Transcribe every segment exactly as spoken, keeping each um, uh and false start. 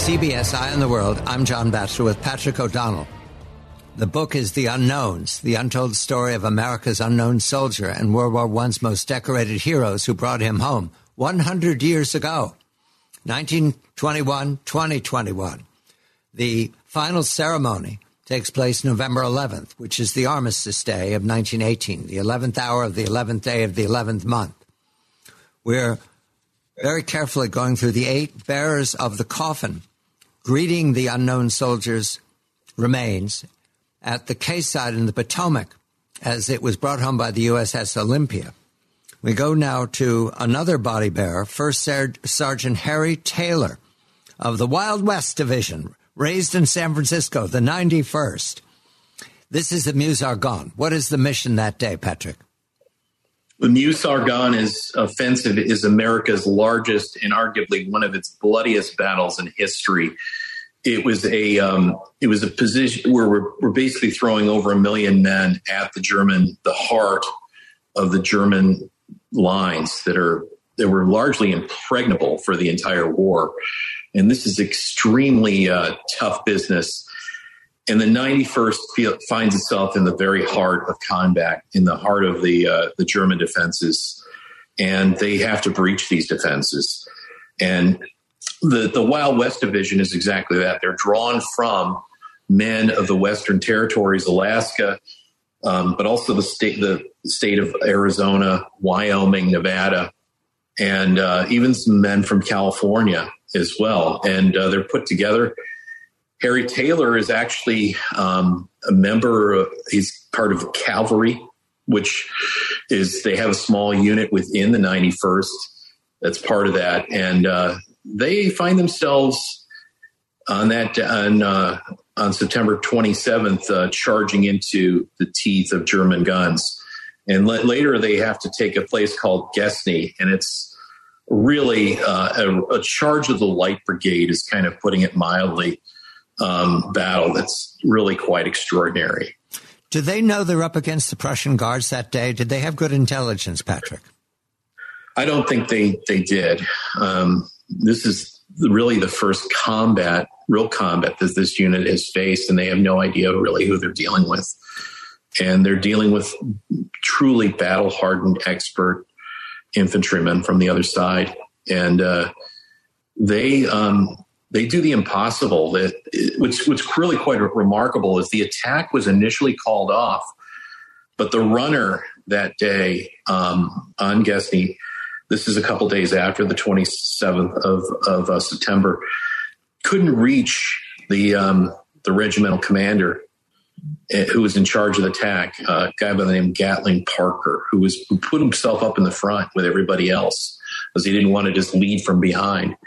C B S Eye on the World, I'm John Batchelor with Patrick O'Donnell. The book is The Unknowns, the untold story of America's unknown soldier and World War One's most decorated heroes who brought him home one hundred years ago, nineteen twenty-one, twenty twenty-one. The final ceremony takes place November eleventh, which is the Armistice Day of nineteen eighteen, the eleventh hour of the eleventh day of the eleventh month. We're very carefully going through the eight bearers of the coffin, greeting the unknown soldier's remains at the quayside in the Potomac as it was brought home by the U S S Olympia. We go now to another body bearer, First Sergeant Harry Taylor of the Wild West Division, raised in San Francisco, the ninety-first. This is the Meuse-Argonne. What is the mission that day, Patrick? The Meuse-Argonne is offensive is America's largest and arguably one of its bloodiest battles in history. It was a um, it was a position where we're, we're basically throwing over a million men at the German, the heart of the German lines that are that were largely impregnable for the entire war. And this is extremely uh, tough business. And the ninety-first finds itself in the very heart of combat, in the heart of the uh, the German defenses, and they have to breach these defenses. And the the Wild West Division is exactly that. They're drawn from men of the Western Territories, Alaska, um, but also the state the state of Arizona, Wyoming, Nevada, and uh, even some men from California as well. And uh, they're put together. Harry Taylor is actually um, a member of, he's part of the cavalry, which is, they have a small unit within the ninety-first that's part of that. And uh, they find themselves on that, on, uh, on September twenty-seventh, uh, charging into the teeth of German guns. And le- later they have to take a place called Gesney, and it's really uh, a, a charge of the Light Brigade is kind of putting it mildly. Um, battle that's really quite extraordinary. Do they know they're up against the Prussian Guards that day? Did they have good intelligence, Patrick? I don't think they, they did. Um, this is really the first combat, real combat that this unit has faced, and they have no idea really who they're dealing with. And they're dealing with truly battle-hardened, expert infantrymen from the other side. And uh, they... Um, They do the impossible, that which what's really quite remarkable is the attack was initially called off, but the runner that day um, on Gesney, this is a couple days after the twenty-seventh of, of uh, September, couldn't reach the um, the regimental commander who was in charge of the attack, uh, a guy by the name of Gatling Parker, who was who put himself up in the front with everybody else because he didn't want to just lead from behind.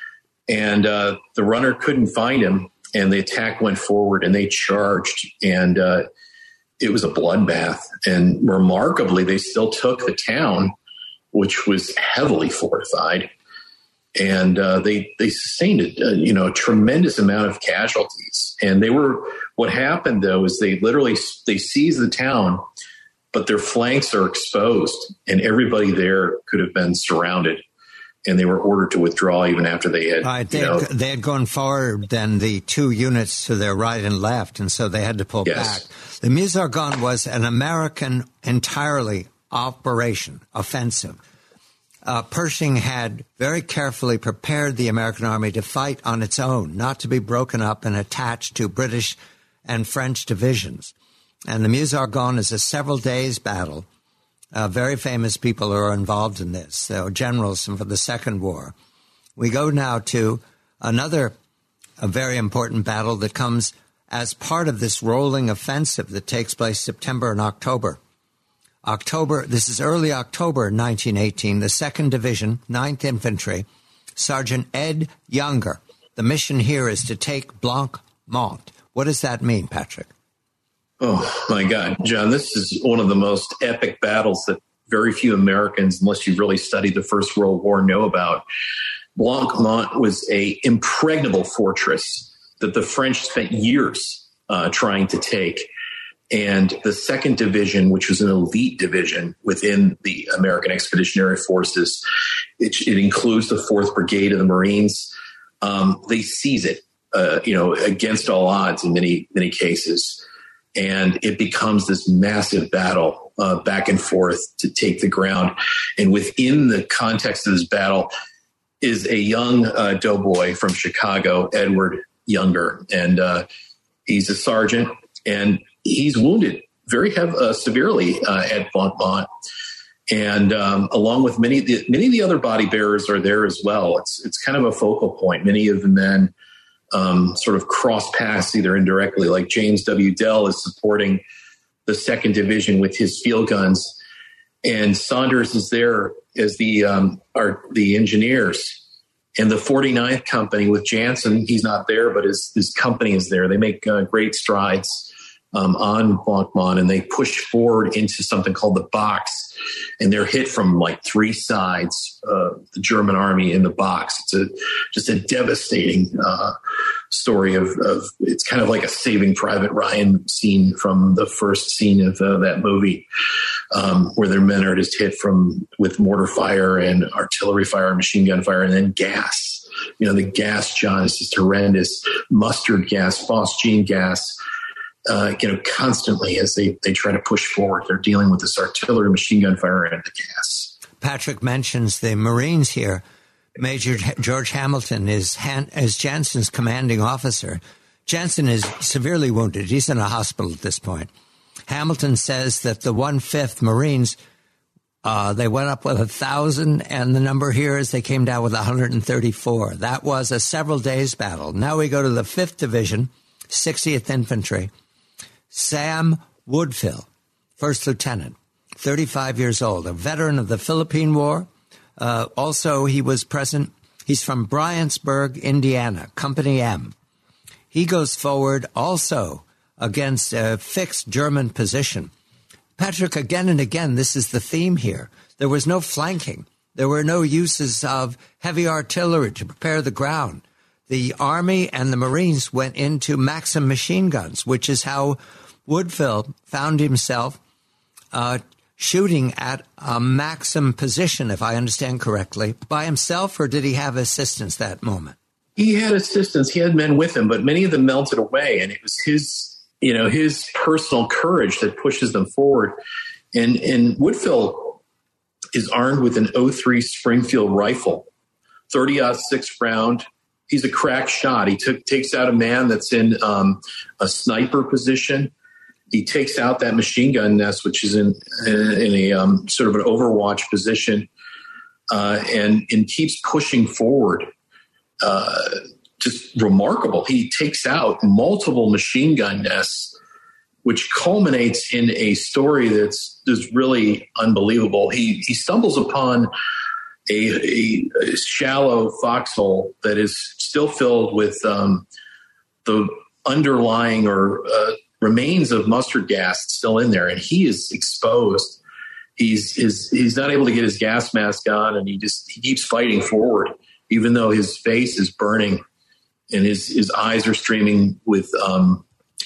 And uh, the runner couldn't find him, and the attack went forward, and they charged, and uh, it was a bloodbath. And remarkably, they still took the town, which was heavily fortified, and uh, they they sustained a, a you know a tremendous amount of casualties. And they were what happened though is they literally they seized the town, but their flanks are exposed, and everybody there could have been surrounded. And they were ordered to withdraw even after they had, right, they, you know, had they had gone forward than the two units to their right and left, and so they had to pull yes. back. The Meuse-Argonne was an American entirely operation, offensive. Uh, Pershing had very carefully prepared the American army to fight on its own, not to be broken up and attached to British and French divisions. And the Meuse-Argonne is a several days battle. Uh, very famous people are involved in this. There are generals for the Second War. We go now to another a very important battle that comes as part of this rolling offensive that takes place September and October. October, this is early October nineteen eighteen, the second Division, ninth Infantry, Sergeant Ed Younger. The mission here is to take Blanc-Mont. What does that mean, Patrick? Oh, my God, John, this is one of the most epic battles that very few Americans, unless you really studied the First World War, know about. Blanc-Mont was a impregnable fortress that the French spent years uh, trying to take. And the second Division, which was an elite division within the American Expeditionary Forces, it, it includes the fourth Brigade of the Marines, um, they seize it, uh, you know, against all odds in many, many cases. And it becomes this massive battle uh, back and forth to take the ground. And within the context of this battle is a young uh, doughboy from Chicago, Edward Younger. And uh, he's a sergeant, and he's wounded very heavy, uh, severely uh, at Blanc-Mont. And um, along with many of the, many of the other body bearers are there as well. It's it's kind of a focal point. Many of the men um, sort of cross paths either indirectly, like James W. Dell is supporting the second Division with his field guns, and Saunders is there as the um, are the engineers. And the forty-ninth Company with Jansen, he's not there, but his his company is there. They make uh, great strides Um, on Blanc-Mont, and they push forward into something called the Box, and they're hit from like three sides. Uh, the German army in the Box. It's a just a devastating uh, story of, of. It's kind of like a Saving Private Ryan scene from the first scene of uh, that movie, um, where their men are just hit from with mortar fire and artillery fire, machine gun fire, and then gas. You know, the gas, John, is just horrendous. Mustard gas, phosgene gas. Uh, you know, constantly as they, they try to push forward, they're dealing with this artillery, machine gun fire, and the gas. Patrick mentions the Marines here. Major George Hamilton is, Han- is Jansen's commanding officer. Jansen is severely wounded. He's in a hospital at this point. Hamilton says that the one-fifth Marines, uh, they went up with a thousand, and the number here is they came down with one hundred thirty-four. That was a several days battle. Now we go to the fifth Division, sixtieth Infantry. Sam Woodfill, first lieutenant, thirty-five years old, a veteran of the Philippine War. Uh, also, he was present. He's from Bryantsburg, Indiana, Company M. He goes forward also against a fixed German position. Patrick, again and again, this is the theme here. There was no flanking. There were no uses of heavy artillery to prepare the ground. The Army and the Marines went into Maxim machine guns, which is how Woodfill found himself uh, shooting at a Maxim position, if I understand correctly, by himself, or did he have assistance that moment? He had assistance. He had men with him, but many of them melted away, and it was his, you know, his personal courage that pushes them forward. And, and Woodfill is armed with an oh three Springfield rifle, thirty aught six round. He's a crack shot. He took, takes out a man that's in um, a sniper position. He takes out that machine gun nest, which is in in a um, sort of an overwatch position, uh, and and keeps pushing forward. Uh, just remarkable. He takes out multiple machine gun nests, which culminates in a story that's is really unbelievable. He he stumbles upon A, a, a shallow foxhole that is still filled with um, the underlying or uh, remains of mustard gas still in there, and he is exposed. He's his, he's not able to get his gas mask on, and he just he keeps fighting forward, even though his face is burning and his his eyes are streaming with um,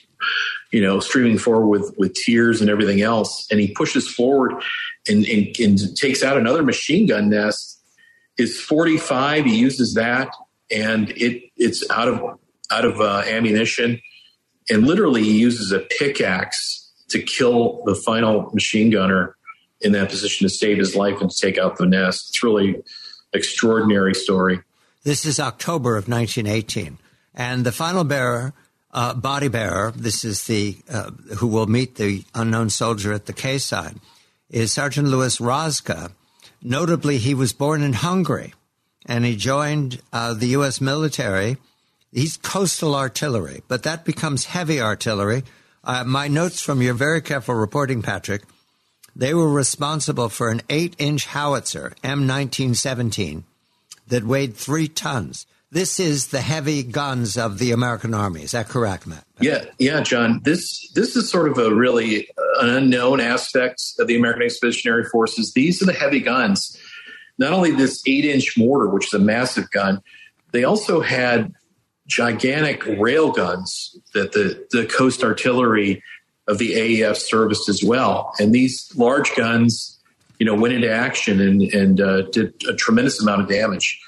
you know streaming forward with with tears and everything else. And he pushes forward and, and, and takes out another machine gun nest. His forty-five, he uses that, and it it's out of out of uh, ammunition. And literally, he uses a pickaxe to kill the final machine gunner in that position to save his life and to take out the nest. It's really an extraordinary story. This is October of nineteen eighteen. And the final bearer, uh, body bearer, this is the uh, who will meet the unknown soldier at the quayside, is Sergeant Louis Rozga. Notably, he was born in Hungary, and he joined uh, the U S military. He's coastal artillery, but that becomes heavy artillery. Uh, my notes from your very careful reporting, Patrick, they were responsible for an eight-inch howitzer, M nineteen seventeen, that weighed three tons. This is the heavy guns of the American Army. Is that correct, Matt? Yeah, yeah, John. This this is sort of a really an unknown aspect of the American Expeditionary Forces. These are the heavy guns. Not only this eight-inch mortar, which is a massive gun, they also had gigantic rail guns that the, the coast artillery of the A E F serviced as well. And these large guns, you know, went into action and, and uh, did a tremendous amount of damage.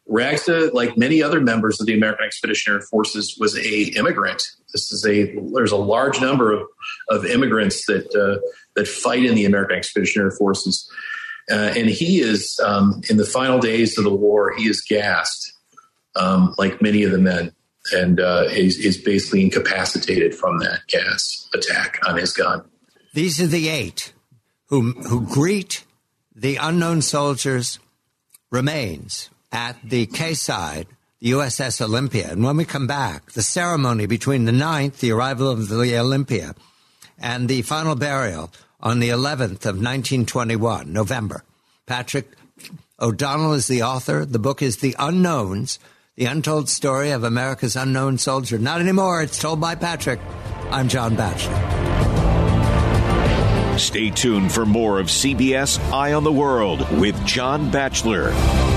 Ragsda, like many other members of the American Expeditionary Forces, was a immigrant. This is a there's a large number of, of immigrants that uh, that fight in the American Expeditionary Forces, uh, and he is um, in the final days of the war. He is gassed, um, like many of the men, and uh, is, is basically incapacitated from that gas attack on his gun. These are the eight who who greet the unknown soldiers' remains at the quayside, the U S S Olympia. And when we come back, the ceremony between the ninth, the arrival of the Olympia, and the final burial on the eleventh of nineteen twenty-one, November. Patrick O'Donnell is the author. The book is The Unknowns, The Untold Story of America's Unknown Soldier. Not anymore. It's told by Patrick. I'm John Batchelor. Stay tuned for more of C B S Eye on the World with John Batchelor.